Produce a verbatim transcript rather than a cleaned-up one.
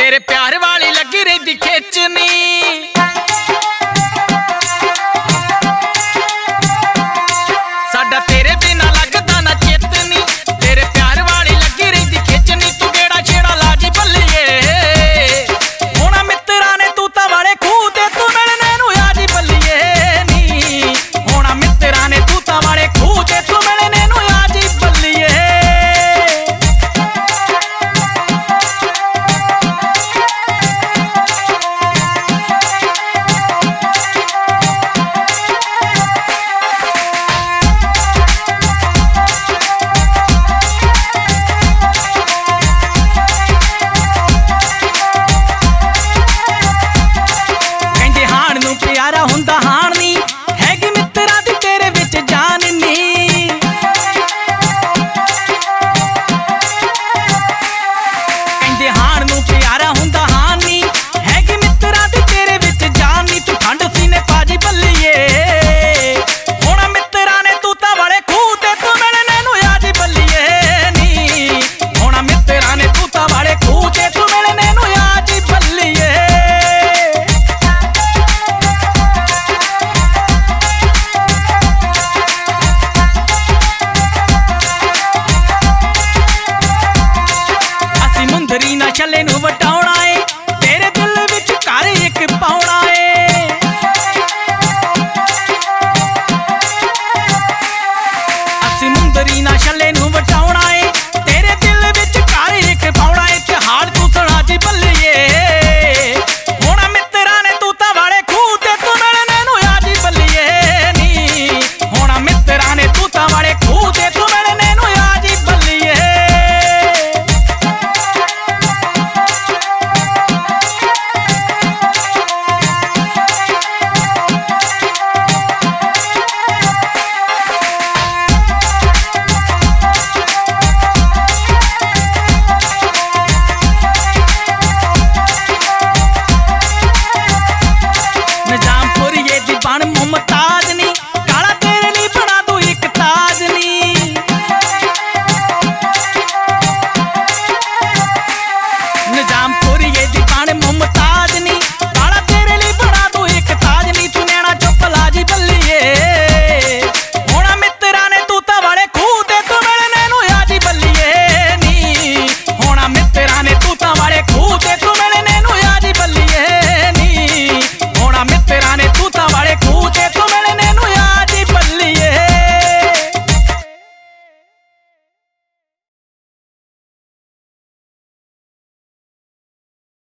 तेरे प्यार वाली लगी रही खिचनी साडा तेरे बिना लगदा ना चेतनी तेरे प्यार वाली लगी रही खिचनी तू गेड़ा छेड़ा लाजी बल्लिए होना मित्रा ने तू तां वाले खूह ते तू मिलने नूं आजी बल्लिए नी होना मित्रा ने तू तां वाले खूह ते तू मिलने नूं आजी बल्लिए प्यारा हुंदा हाण नी हैगी मित्रा दी तेरे विच जान नी कहंदे हाण नूं प्यारा हुंदा हाण नी हैगी मित्रा दी तेरे विच जान नी तू ठंड सीने पाजी बल्लिए होना मित्रा ने तू तां वाले खूह ते तू मिलने नूं आजी बल्लिए नी होना मित्रा ने तू तां वाले खूह ते तू मिलने नूं आजी बल्लिए ना छले नूं वटाउणा है तेरे दिल विच घर एक पाउणा है असी मुंदरी ना छले नूं वटाउणा है तेरे दिल विच घर एक पाउणा है ते हाल तू सुणा जी बल्लिए होना मित्रा ने तू तां वाले खूह ते तू मिलने नूं आजी बल्लिए नी होना मित्रा ने तू तां वाले खूह ते तू मिलने नूं आजी बल्लिए मुमताज नी काला तेरे लिए बना दूं एक ताज नी निजामपुरी दी बन मुमताज